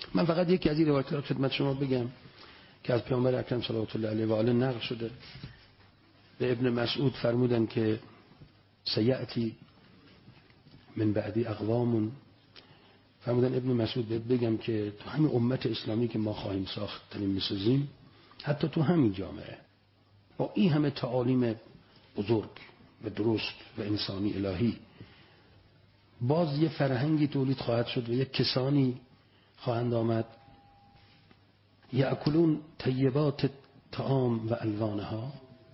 من فقط یکی از این روایات رو خدمت شما بگم که از پیامبر اکرم صلوات الله علیه و آله نقل شده. به ابن مسعود فرمودن که سیأتی من بعدی اقوام، فرمودن ابن مسعود بگم که تو همین امت اسلامی که ما خواهیم ساخت داریم میسازیم، حتی تو همین جامعه با این همه تعالیم بزرگ و درست و انسانی الهی، باز یه فرهنگی تولید خواهد شد و یک کسانی خواهند آمد یأکلون طیبات طعام و الوانها،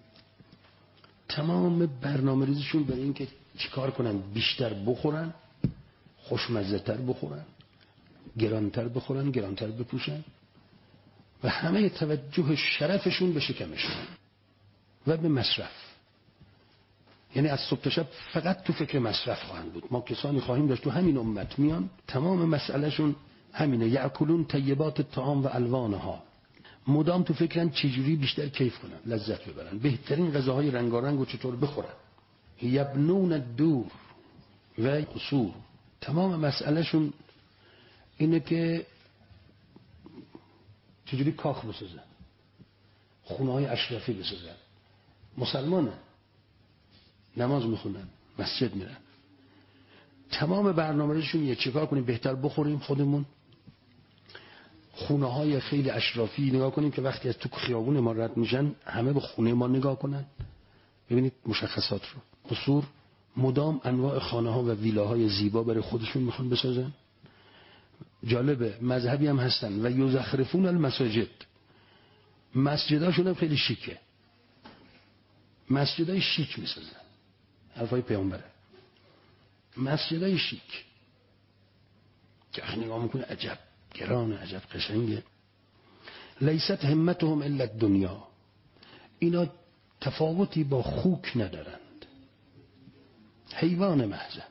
تمام برنامه ریزشون برای این که چیکار کنن؟ بیشتر بخورن، خوشمزه تر بخورن، گرانتر بخورن، گرانتر بپوشن و همه توجه شرفشون به شکمشون و به مصرف. یعنی از صبح تا شب فقط تو فکر مصرف خواهند بود. ما کسانی خواهیم داشت تو همین امت میان تمام مسئلهشون همینه، یأکلون طیبات الطعام و الوانها، مدام تو فکرن چجوری بیشتر کیف کنن، لذت ببرن، بهترین غذاهای رنگارنگ رو چطور بخورن. یبنون الدور و قصور، تمام مسئلهشون اینه که چجوری کاخ بسازن، خونه‌های اشرفی بسازن. مسلمانن، نماز میخونن، مسجد میرن، تمام برنامه‌شون یه چیکار کنیم بهتر بخوریم خودمون، خونه‌های خیلی اشرافی نگاه کنیم که وقتی از تو خیابون ما رد میشن همه به خونه ما نگاه کنن. ببینید مشخصات رو. قصور، مدام انواع خانه‌ها و ویلاهای زیبا برای خودشون میخوان بسازن. جالبه مذهبی هم هستن و یزخرفون المساجد، مسجداشون هم خیلی شیکه، مسجدای شیک میسازن. حرفای پیامبره، مسجدای شیک که اخی نگاه میکنه عجب گرانه، عجب قشنگه. لیست همتهم الا الدنیا، اینا تفاوتی با خوک ندارند، حیوان محضند.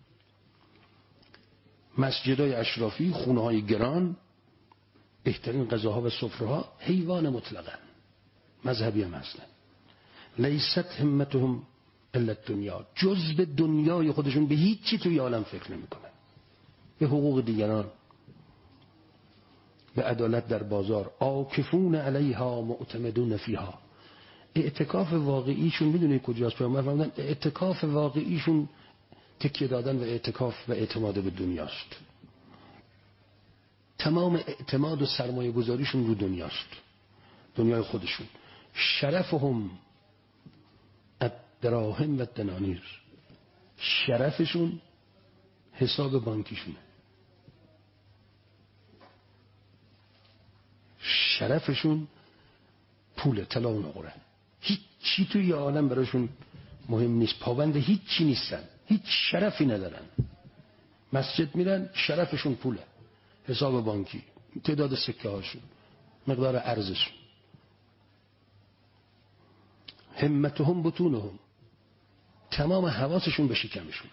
مسجدای اشرافی، خونه های گران، بهترین غذاها و سفره‌ها، حیوان مطلقاً. مذهبی هم هستن. لیست همتهم الا الدنیا، جز به دنیای خودشون به هیچی توی عالم فکر نمی‌کنن، به حقوق دیگران، به عدالت در بازار. عاکفون علیها معتمدون فیها، اعتکاف واقعیشون میدونی کجاست؟ پیامبر فرمودن اعتکاف واقعیشون تکیه دادن و اعتکاف و اعتماد به دنیاست. تمام اعتماد و سرمایه گذاریشون رو دنیاست، دنیای خودشون. شرفهم الدراهم و الدنانیر، شرفشون حساب بانکیشونه، شرفشون پول، طلا و نقره. هیچ چی توی عالم براشون مهم نیست، پابند هیچ چی نیستن، هیچ شرفی ندارن. مسجد میرن، شرفشون پوله، حساب بانکی، تعداد سکه هاشون، مقدار ارزششون. همتهم بطونهم، تمام حواسشون به شکمشون.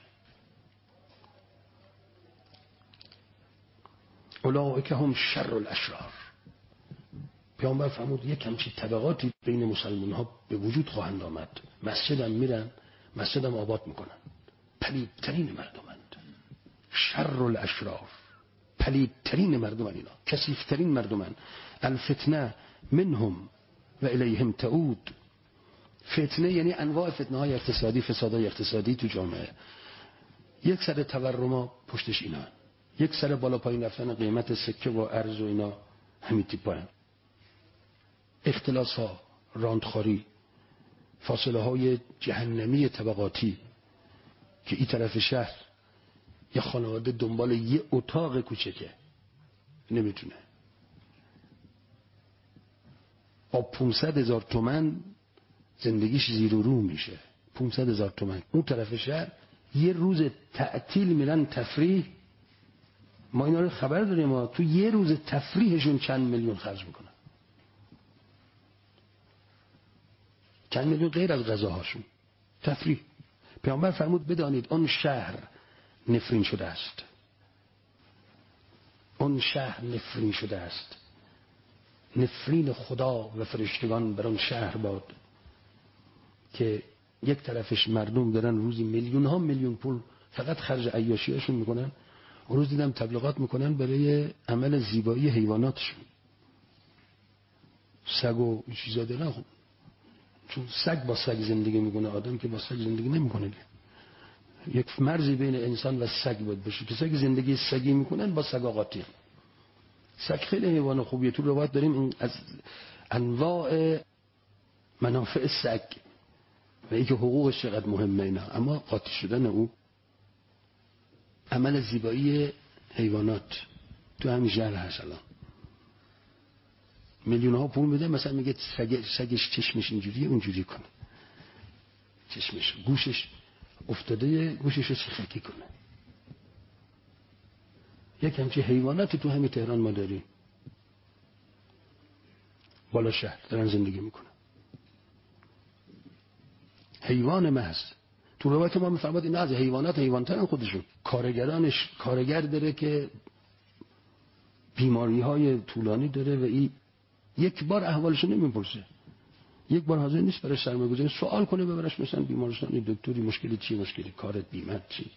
اولئک هم شر الاشرار. پیامبر فرمود یک همچین طبقاتی بین مسلمان ها به وجود خواهند آمد، مسجدم میرن، مسجدم آباد میکنن، پلیدترین مردمند. شر الاشرار، پلیدترین مردمن اینا، کثیفترین مردمن. الفتنه منهم و الیهم تعود. فتنه یعنی انواع فتنه های اقتصادی، فسادهای اقتصادی تو جامعه. یک سر تورما پشتش اینا، یک سر بالا پایین رفتن قیمت سکه و ارز و اینا همین تیپا. اختلاس ها، راندخاری، فاصله های جهنمی طبقاتی که این طرف شهر یه خانواده دنبال یه اتاق کوچکه نمیتونه، با 500,000 تومان زندگیش زیر و رو میشه. 500,000 تومان. اون طرف شهر یه روز تعطیل میرن تفریح، ما اینا رو خبر داریم، ما تو یه روز تفریحشون چند میلیون خرج میکنن، چند میلیون غیر از غذاهاشون تفریح. پیامبر فرمود بدانید اون شهر نفرین شده است، اون شهر نفرین شده است، نفرین خدا و فرشتگان بر اون شهر باد که یک طرفش مردم دارن روزی میلیون ها میلیون پول فقط خرج عیاشیشون میکنن، اون روز دیدم تبلیغات میکنن برای عمل زیبایی حیواناتشون. سگ و چیزا دارن. خب چون سگ با سگ زندگی میکنه، آدم که با سگ زندگی نمیکنه. یک مرزی بین انسان و سگ باید باشه. کسایی که زندگی سگی میکنن با سگا قاطی. سگ خیلی حیوان خوبیه. تو روایت داریم از انواع منافع سگ و اینکه حقوقش چقدر مهمه اینا، اما قاطی شدن او عمل زیبایی حیوانات تو همین شهر هست. الان میلیون ها پول میده، مثلا میگه سگش چشمش اینجوریه اونجوری کنه، چشمش گوشش افتاده گوشش رو چخکی کنه. یک همچین حیواناتی تو همین تهران ما داریم، بالا شهر دارن زندگی میکنن. حیوان محض. تو روایت ما میفرماد اینا از حیوانات حیوان‌ترن خودشون. کارگرانش کارگر داره که بیماری های طولانی داره و این یک بار احوالشو نمیپرسه، یک بار حاضر نیست برای سرمایه‌گذاری سوال کنه ببرش مثلا بیمارستان دکتری، مشکلی چی، مشکلی کارت بیمه چی.